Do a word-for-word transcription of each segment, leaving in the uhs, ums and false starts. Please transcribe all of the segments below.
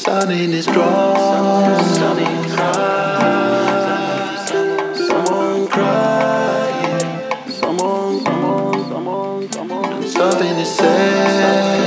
sun in his drawers. Someone crying. Someone, someone, someone, someone. Something is said.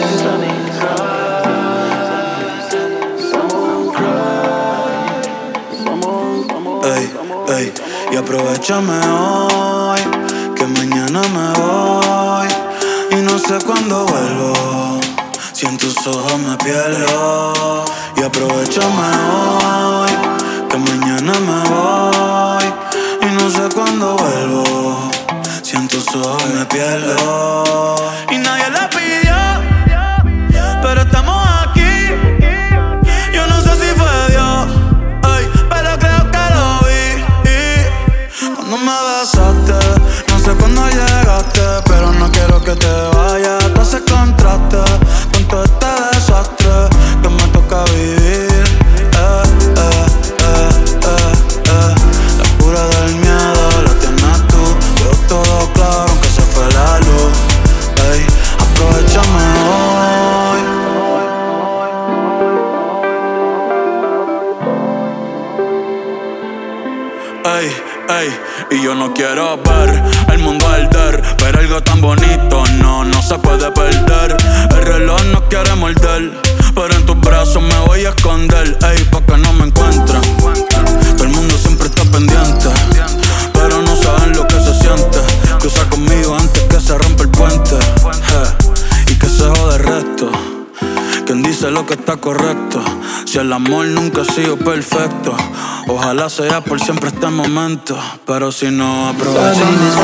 Someone crying. Someone, someone. Ey, ey, y aprovechame hoy, que mañana me voy y no sé cuándo vuelvo. Si en tus ojos me pierdo. Y aprovechame hoy, que mañana me voy y no sé cuándo vuelvo. Si en tus ojos me pierdo. Y nadie la pidió, pero estamos aquí. Yo no sé si fue Dios, ay, pero creo que lo vi. Cuando me besaste, no sé cuándo llegaste, pero no quiero que te vayas. Tú haces contraste con todo este desastre que me toca vivir. Eh, eh, eh, eh, eh. La cura del miedo la tienes tú. Veo todo claro aunque se fue la luz. Ey, aprovechame hoy. Ey, ey, y yo no quiero ver el mundo arder, pero algo tan bonito no, no se puede perder. El reloj no quiere morder, pero en tus brazos me voy a esconder. Ey, pa' que no me encuentren. Todo el mundo siempre está pendiente, pero no saben lo que se siente. Cruza conmigo antes que se rompa el puente, eh, y que se jode el resto. Quien dice lo que está correcto. Si el amor nunca ha sido perfecto, ojalá sea por siempre este momento. Pero si no, aprovechamos.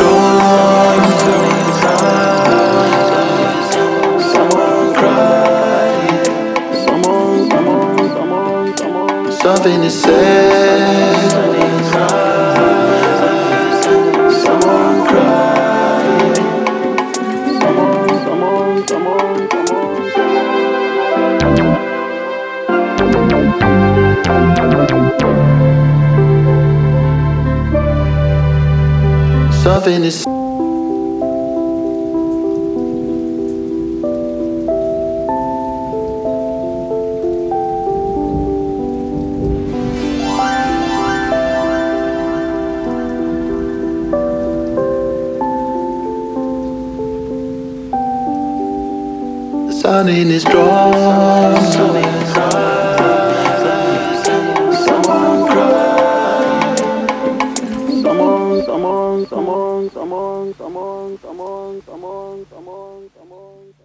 Someone crying. Someone, someone, someone, someone. Something is said. Someone crying. Someone, someone, someone, someone. Something is the sun in his drawers. Someone crying. Someone, someone, someone, someone, someone, someone, someone, someone, someone.